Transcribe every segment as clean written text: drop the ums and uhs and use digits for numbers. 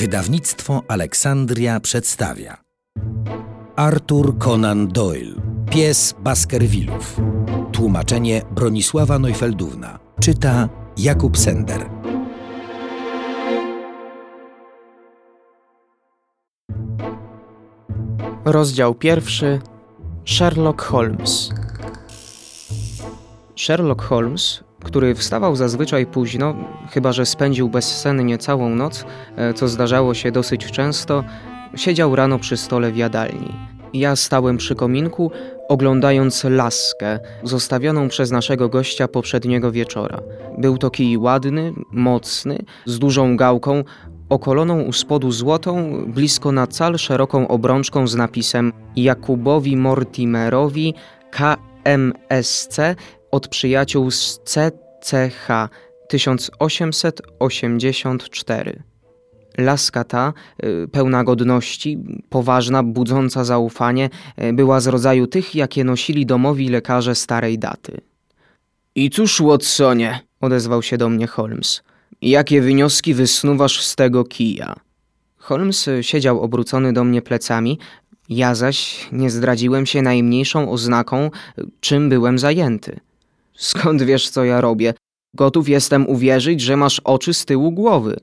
Wydawnictwo Aleksandria przedstawia Arthur Conan Doyle, Pies Baskervillów. Tłumaczenie Bronisława Neufeldówna. Czyta Jakub Sender. Rozdział 1. Sherlock Holmes. Sherlock Holmes, który wstawał zazwyczaj późno, chyba że spędził bezsennie całą noc, co zdarzało się dosyć często, siedział rano przy stole w jadalni. Ja stałem przy kominku, oglądając laskę zostawioną przez naszego gościa poprzedniego wieczora. Był to kij ładny, mocny, z dużą gałką, okoloną u spodu złotą, blisko na cal szeroką obrączką z napisem Jakubowi Mortimerowi KMSC od przyjaciół z CCH 1884. Laska ta, pełna godności, poważna, budząca zaufanie, była z rodzaju tych, jakie nosili domowi lekarze starej daty. „I cóż, Watsonie”, odezwał się do mnie Holmes, „jakie wnioski wysnuwasz z tego kija?” Holmes siedział obrócony do mnie plecami, ja zaś nie zdradziłem się najmniejszą oznaką, czym byłem zajęty. „Skąd wiesz, co ja robię? Gotów jestem uwierzyć, że masz oczy z tyłu głowy.”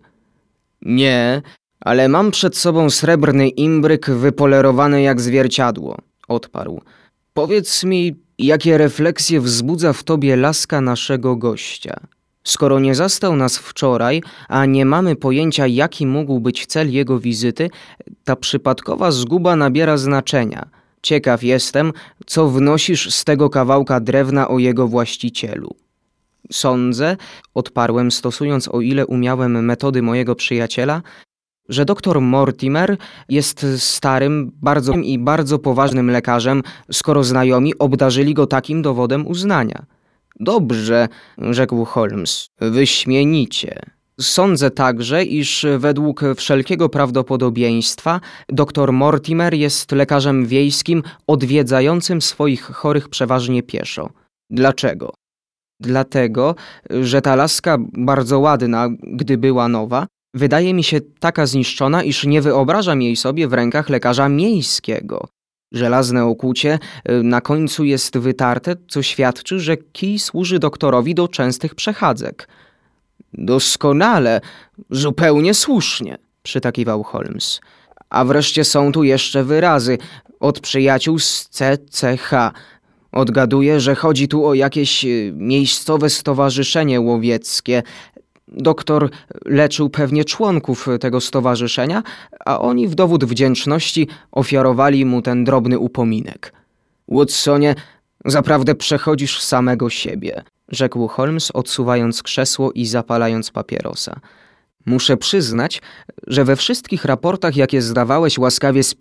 „Nie, ale mam przed sobą srebrny imbryk wypolerowany jak zwierciadło”, odparł. „Powiedz mi, jakie refleksje wzbudza w tobie laska naszego gościa? Skoro nie zastał nas wczoraj, a nie mamy pojęcia, jaki mógł być cel jego wizyty, ta przypadkowa zguba nabiera znaczenia. Ciekaw jestem, co wnosisz z tego kawałka drewna o jego właścicielu.” „Sądzę”, odparłem, stosując o ile umiałem metody mojego przyjaciela, „że doktor Mortimer jest starym, bardzo poważnym lekarzem, skoro znajomi obdarzyli go takim dowodem uznania.” „Dobrze”, rzekł Holmes, „wyśmienicie. Sądzę także, iż według wszelkiego prawdopodobieństwa doktor Mortimer jest lekarzem wiejskim odwiedzającym swoich chorych przeważnie pieszo. Dlaczego? Dlatego, że ta laska, bardzo ładna, gdy była nowa, wydaje mi się taka zniszczona, iż nie wyobrażam jej sobie w rękach lekarza miejskiego. Żelazne okucie na końcu jest wytarte, co świadczy, że kij służy doktorowi do częstych przechadzek.” „Doskonale, zupełnie słusznie”, przytakiwał Holmes. „A wreszcie są tu jeszcze wyrazy od przyjaciół z CCH. Odgaduję, że chodzi tu o jakieś miejscowe stowarzyszenie łowieckie. Doktor leczył pewnie członków tego stowarzyszenia, a oni w dowód wdzięczności ofiarowali mu ten drobny upominek.” „Watsonie, zaprawdę przechodzisz samego siebie”, rzekł Holmes, odsuwając krzesło i zapalając papierosa. „Muszę przyznać, że we wszystkich raportach, jakie zdawałeś łaskawie z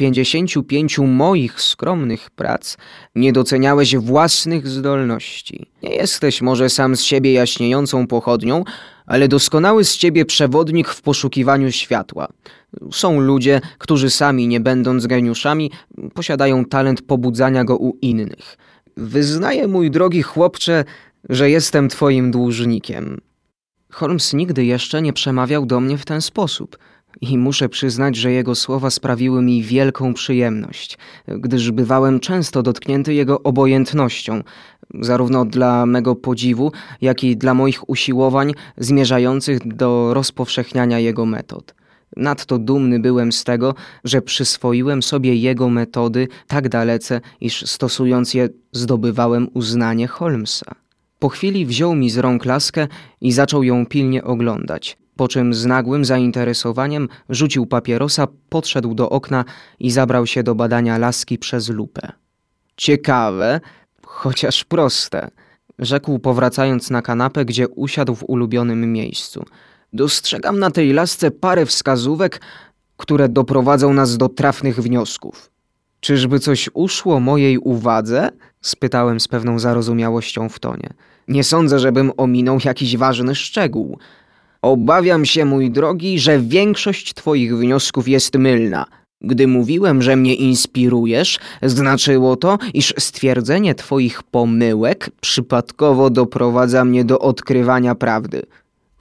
55 moich skromnych prac, nie doceniałeś własnych zdolności. Nie jesteś może sam z siebie jaśniejącą pochodnią, ale doskonały z ciebie przewodnik w poszukiwaniu światła. Są ludzie, którzy sami, nie będąc geniuszami, posiadają talent pobudzania go u innych. Wyznaję, mój drogi chłopcze, że jestem twoim dłużnikiem”. Holmes nigdy jeszcze nie przemawiał do mnie w ten sposób i muszę przyznać, że jego słowa sprawiły mi wielką przyjemność, gdyż bywałem często dotknięty jego obojętnością, zarówno dla mego podziwu, jak i dla moich usiłowań zmierzających do rozpowszechniania jego metod. Nadto dumny byłem z tego, że przyswoiłem sobie jego metody tak dalece, iż stosując je zdobywałem uznanie Holmesa. Po chwili wziął mi z rąk laskę i zaczął ją pilnie oglądać, po czym z nagłym zainteresowaniem rzucił papierosa, podszedł do okna i zabrał się do badania laski przez lupę. „Ciekawe, chociaż proste”, rzekł, powracając na kanapę, gdzie usiadł w ulubionym miejscu. „Dostrzegam na tej lasce parę wskazówek, które doprowadzą nas do trafnych wniosków”. „Czyżby coś uszło mojej uwadze?” spytałem z pewną zarozumiałością w tonie. „Nie sądzę, żebym ominął jakiś ważny szczegół. Obawiam się, mój drogi, że większość twoich wniosków jest mylna. Gdy mówiłem, że mnie inspirujesz, znaczyło to, iż stwierdzenie twoich pomyłek przypadkowo doprowadza mnie do odkrywania prawdy.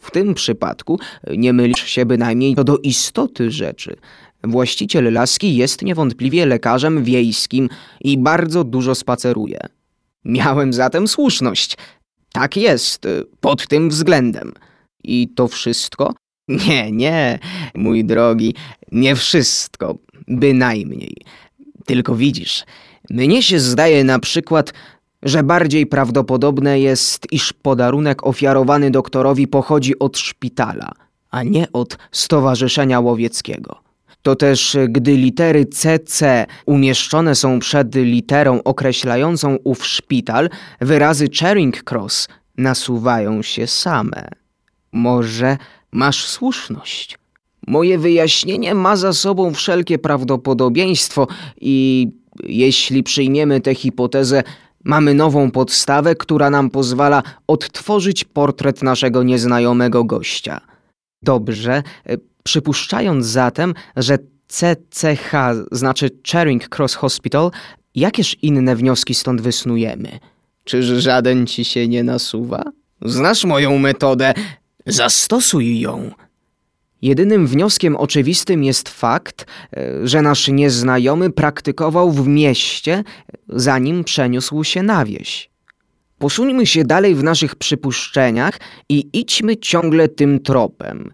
W tym przypadku nie mylisz się bynajmniej co do istoty rzeczy. Właściciel laski jest niewątpliwie lekarzem wiejskim i bardzo dużo spaceruje. Miałem zatem słuszność. Tak jest, pod tym względem. I to wszystko? Nie, mój drogi, nie wszystko, bynajmniej. Tylko widzisz, mnie się zdaje na przykład, że bardziej prawdopodobne jest, iż podarunek ofiarowany doktorowi pochodzi od szpitala, a nie od Stowarzyszenia Łowieckiego. To też, gdy litery CC umieszczone są przed literą określającą ów szpital, wyrazy Charing Cross nasuwają się same. Może masz słuszność. Moje wyjaśnienie ma za sobą wszelkie prawdopodobieństwo i jeśli przyjmiemy tę hipotezę, mamy nową podstawę, która nam pozwala odtworzyć portret naszego nieznajomego gościa. Dobrze, przypuszczając zatem, że CCH znaczy Charing Cross Hospital, jakież inne wnioski stąd wysnujemy? Czyż żaden ci się nie nasuwa? Znasz moją metodę, zastosuj ją. Jedynym wnioskiem oczywistym jest fakt, że nasz nieznajomy praktykował w mieście, zanim przeniósł się na wieś. Posuńmy się dalej w naszych przypuszczeniach i idźmy ciągle tym tropem.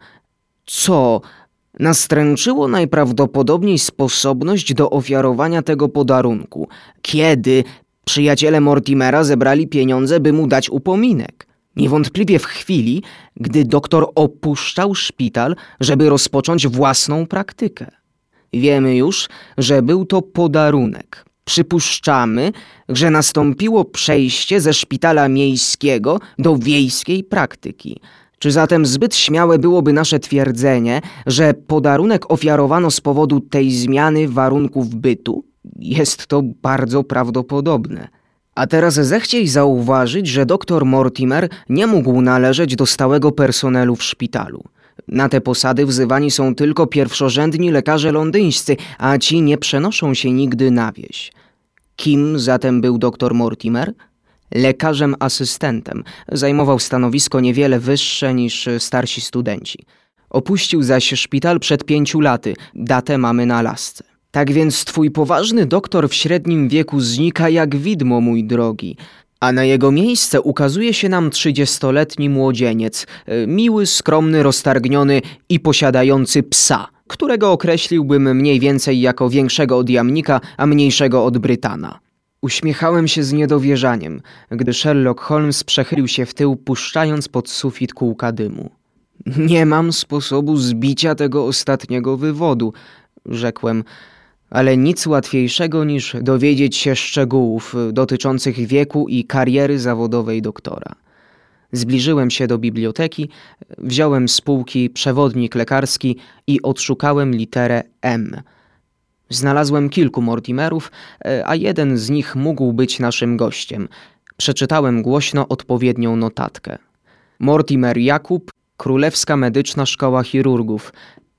Co nastręczyło najprawdopodobniej sposobność do ofiarowania tego podarunku? Kiedy przyjaciele Mortimera zebrali pieniądze, by mu dać upominek? Niewątpliwie w chwili, gdy doktor opuszczał szpital, żeby rozpocząć własną praktykę. Wiemy już, że był to podarunek. Przypuszczamy, że nastąpiło przejście ze szpitala miejskiego do wiejskiej praktyki. Czy zatem zbyt śmiałe byłoby nasze twierdzenie, że podarunek ofiarowano z powodu tej zmiany warunków bytu? Jest to bardzo prawdopodobne. A teraz zechciej zauważyć, że doktor Mortimer nie mógł należeć do stałego personelu w szpitalu. Na te posady wzywani są tylko pierwszorzędni lekarze londyńscy, a ci nie przenoszą się nigdy na wieś. Kim zatem był doktor Mortimer? Lekarzem asystentem. Zajmował stanowisko niewiele wyższe niż starsi studenci. Opuścił zaś szpital przed 5 laty. Datę mamy na lasce. Tak więc twój poważny doktor w średnim wieku znika jak widmo, mój drogi. A na jego miejsce ukazuje się nam 30-letni młodzieniec, miły, skromny, roztargniony i posiadający psa, którego określiłbym mniej więcej jako większego od jamnika, a mniejszego od Brytana. Uśmiechałem się z niedowierzaniem, gdy Sherlock Holmes przechylił się w tył, puszczając pod sufit kółka dymu. Nie mam sposobu zbicia tego ostatniego wywodu, rzekłem, ale nic łatwiejszego niż dowiedzieć się szczegółów dotyczących wieku i kariery zawodowej doktora. Zbliżyłem się do biblioteki, wziąłem z półki przewodnik lekarski i odszukałem literę M. Znalazłem kilku Mortimerów, a jeden z nich mógł być naszym gościem. Przeczytałem głośno odpowiednią notatkę. Mortimer Jakub, Królewska Medyczna Szkoła Chirurgów,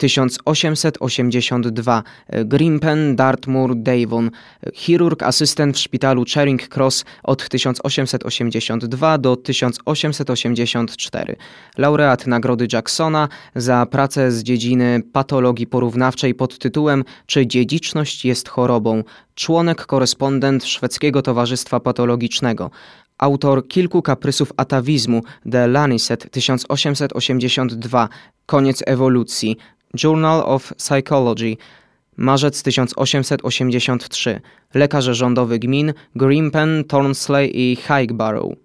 1882, Grimpen, Dartmoor, Devon, chirurg asystent w szpitalu Charing Cross od 1882 do 1884, laureat Nagrody Jacksona za pracę z dziedziny patologii porównawczej pod tytułem Czy dziedziczność jest chorobą? Członek korespondent Szwedzkiego Towarzystwa Patologicznego. Autor kilku kaprysów atawizmu, The Lancet 1882, Koniec ewolucji, Journal of Psychology, marzec 1883, lekarz rządowy gmin Grimpen, Thornsley i Highborough,